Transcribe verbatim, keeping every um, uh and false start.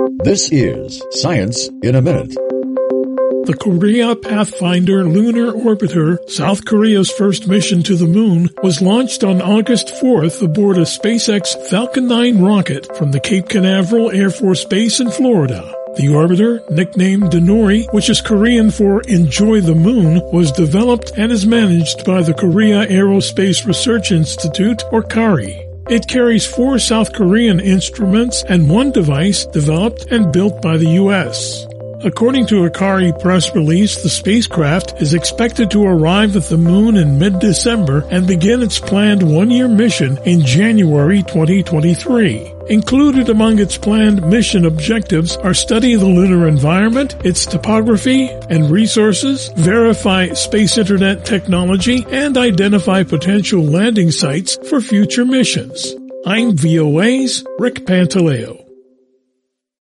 This is Science in a Minute. The Korea Pathfinder Lunar Orbiter, South Korea's first mission to the moon, was launched on August fourth aboard a SpaceX Falcon nine rocket from the Cape Canaveral Air Force Base in Florida. The orbiter, nicknamed Danori, which is Korean for Enjoy the Moon, was developed and is managed by the Korea Aerospace Research Institute, or KARI. It carries four South Korean instruments and one device developed and built by the U S According to a KARI press release, the spacecraft is expected to arrive at the moon in mid-December and begin its planned one-year mission in January twenty twenty-three. Included among its planned mission objectives are study the lunar environment, its topography and resources, verify space internet technology, and identify potential landing sites for future missions. I'm V O A's Rick Pantaleo.